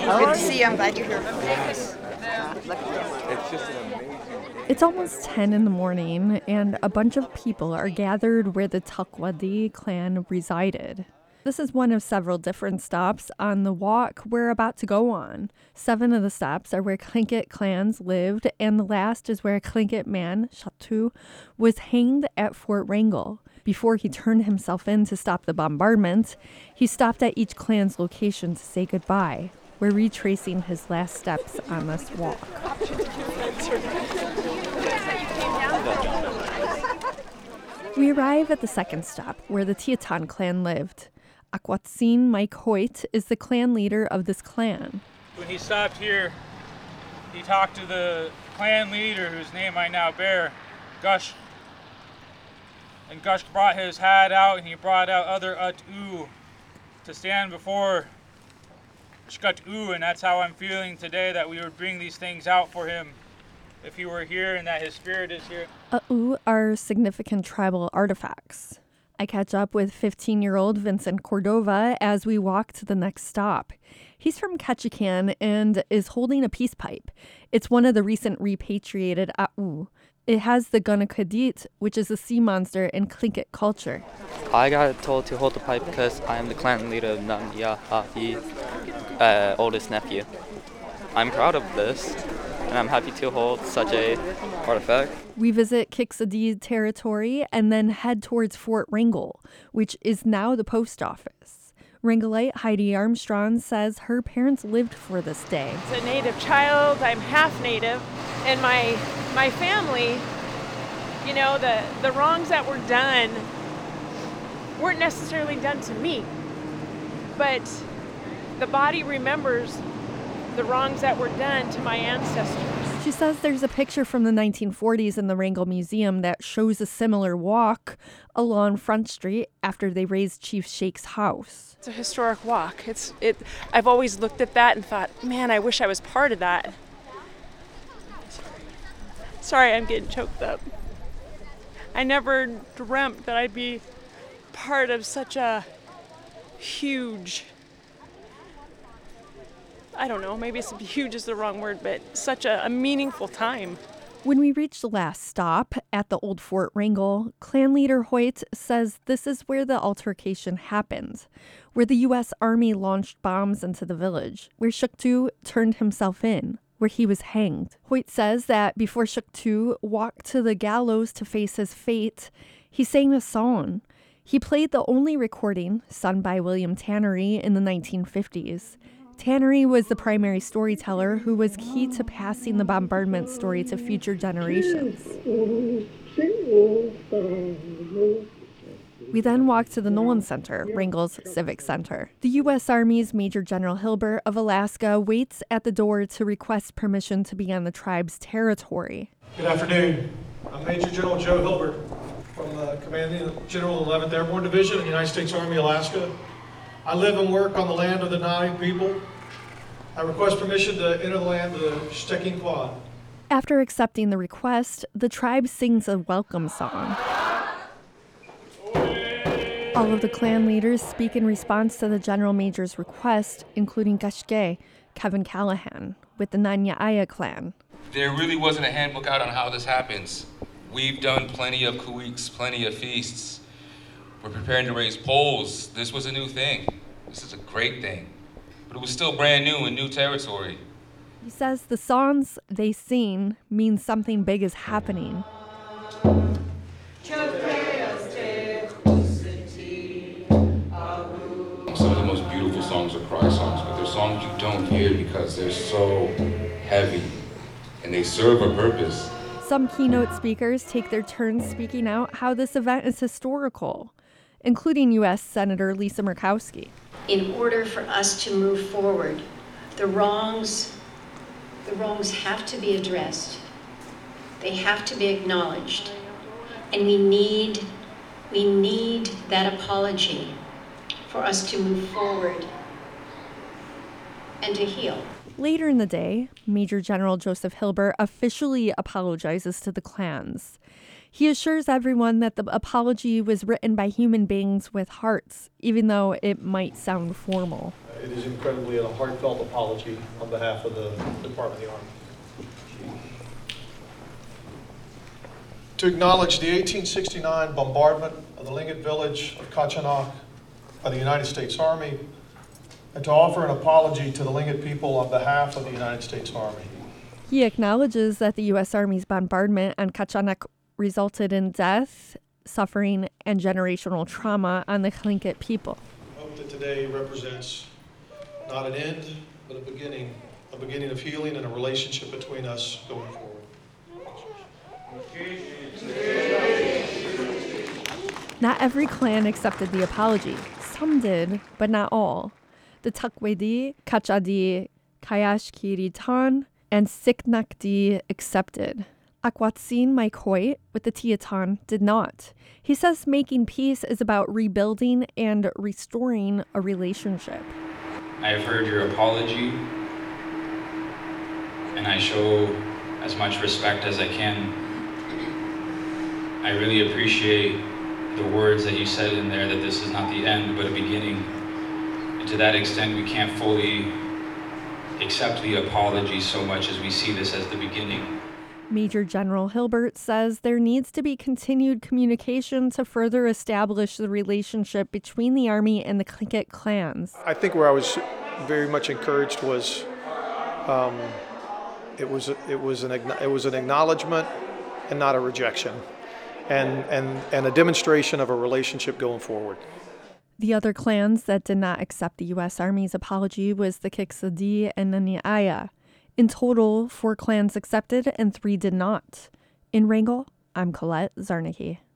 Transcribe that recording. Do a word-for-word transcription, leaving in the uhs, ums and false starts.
Good to see you. I'm glad you're here. Yes. It's just an amazing. It's almost ten in the morning, and a bunch of people are gathered where the Takwadi clan resided. This is one of several different stops on the walk we're about to go on. Seven of the stops are where Tlingit clans lived, and the last is where a Tlingit man, Shatu, was hanged at Fort Wrangell. Before he turned himself in to stop the bombardment, he stopped at each clan's location to say goodbye. We're retracing his last steps on this walk. We arrive at the second stop, where the Tietan clan lived. Akwatsin Mike Hoyt is the clan leader of this clan. When he stopped here, he talked to the clan leader, whose name I now bear, Gush. And Gush brought his hat out, and he brought out other Ut'u to stand before Shkut'u, and that's how I'm feeling today, that we would bring these things out for him if he were here and that his spirit is here. Ut'u are significant tribal artifacts. I catch up with fifteen-year-old Vincent Cordova as we walk to the next stop. He's from Ketchikan and is holding a peace pipe. It's one of the recent repatriated Ut'u. It has the Gunakadit, which is a sea monster in Tlingit culture. I got told to hold the pipe because I am the clan leader of Nanyahahi, uh, oldest nephew. I'm proud of this, and I'm happy to hold such a artifact. We visit Kiksadee territory and then head towards Fort Wrangell, which is now the post office. Wrangellite Heidi Armstrong says her parents lived for this day. As a native child, I'm half native, and my my family, you know, the, the wrongs that were done weren't necessarily done to me, but the body remembers the wrongs that were done to my ancestors. She says there's a picture from the nineteen forties in the Wrangell Museum that shows a similar walk along Front Street after they razed Chief Sheikh's house. It's a historic walk. It's it. I've always looked at that and thought, man, I wish I was part of that. Sorry, I'm getting choked up. I never dreamt that I'd be part of such a huge, I don't know, maybe it's huge is the wrong word, but such a, a meaningful time. When we reach the last stop at the old Fort Wrangell, clan leader Hoyt says this is where the altercation happened, where the U S Army launched bombs into the village, where Shuktu turned himself in, where he was hanged. Hoyt says that before Shuktu walked to the gallows to face his fate, he sang a song. He played the only recording, sung by William Tannery in the nineteen fifties. Tannery was the primary storyteller who was key to passing the bombardment story to future generations. We then walk to the Nolan Center, Wrangell's Civic Center. The U S Army's Major General Hilbert of Alaska waits at the door to request permission to be on the tribe's territory. Good afternoon. I'm Major General Joe Hilbert from uh, Commanding General eleventh Airborne Division of the United States Army, Alaska. I live and work on the land of the Navi people. I request permission to enter the land of the Shtekin Quad. After accepting the request, the tribe sings a welcome song. All of the clan leaders speak in response to the General Major's request, including Kashke, Kevin Callahan, with the Nanya'aya clan. There really wasn't a handbook out on how this happens. We've done plenty of kuiks, plenty of feasts. We're preparing to raise poles. This was a new thing. This is a great thing. But it was still brand new in new territory. He says the songs they sing mean something big is happening. Some of the most beautiful songs are cry songs, but they're songs you don't hear because they're so heavy and they serve a purpose. Some keynote speakers take their turns speaking out how this event is historical, including U S Senator Lisa Murkowski. In order for us to move forward, the wrongs, the wrongs have to be addressed. They have to be acknowledged. And we need, we need that apology for us to move forward and to heal. Later in the day, Major General Joseph Hilbert officially apologizes to the clans. He assures everyone that the apology was written by human beings with hearts, even though it might sound formal. It is incredibly a heartfelt apology on behalf of the Department of the Army. To acknowledge the eighteen sixty-nine bombardment of the Linget village of Kachanok by the United States Army, and to offer an apology to the Linget people on behalf of the United States Army. He acknowledges that the U S Army's bombardment on Kachanok resulted in death, suffering, and generational trauma on the Tlingit people. I hope that today represents not an end, but a beginning, a beginning of healing and a relationship between us going forward. Not every clan accepted the apology. Some did, but not all. The Takwedi, Kachadi, Kayashkiritan, and Siknakdi accepted. Akwatsin Maikoit with the Tiatan did not. He says making peace is about rebuilding and restoring a relationship. I have heard your apology, and I show as much respect as I can. I really appreciate the words that you said in there, that this is not the end, but a beginning. And to that extent, we can't fully accept the apology so much as we see this as the beginning. Major General Hilbert says there needs to be continued communication to further establish the relationship between the Army and the Tlingit clans. I think where I was very much encouraged was um, it was it was an it was an acknowledgement and not a rejection, and and and a demonstration of a relationship going forward. The other clans that did not accept the U S Army's apology was the Kiksadi and the Niaya. In total, four clans accepted and three did not. In Wrangell, I'm Colette Zarnicki.